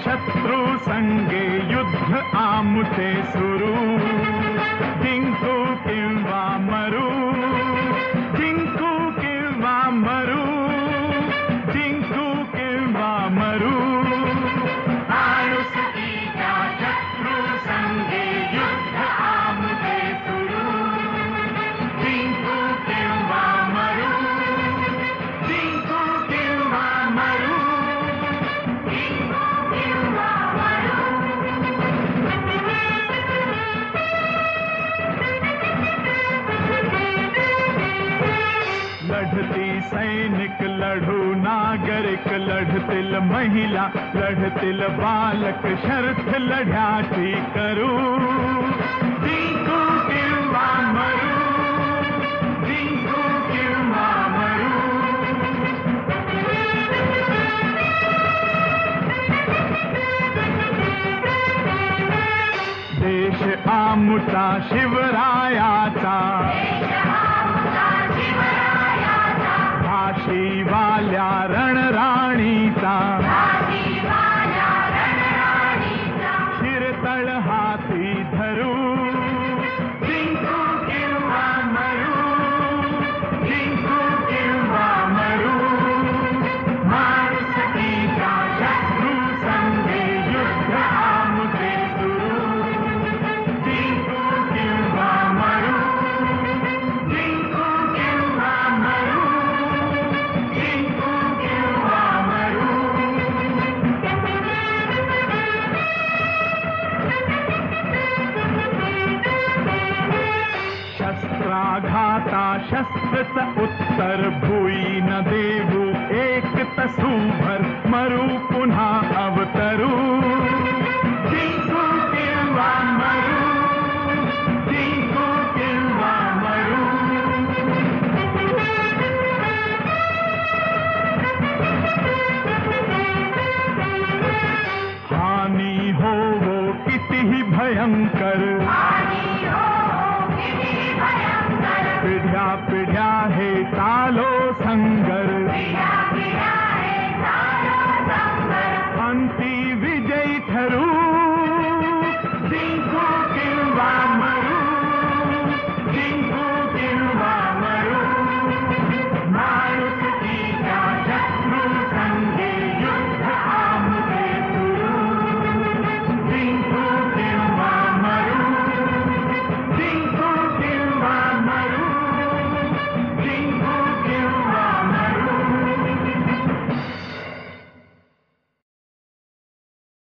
शत्रु संगे युद्ध आमुचे सुरू जिंकू किंवा मरू जिंकू किंवा मरू जिंकू किंवा मरू माणुसकीच्या शत्रू संगे युद्ध आमुचे सुरू जिंकू किंवा मरू जिंकू किंवा मरू जिंकू किंवा मरू लढती सैनिक लढू नागरिक लढतील महिला लढतील बालक शर्थ लढ्याची करू जिंकू किंवा मरू जिंकू किंवा मरू देश आमुचा शिवरायाचा झाशीवाल्या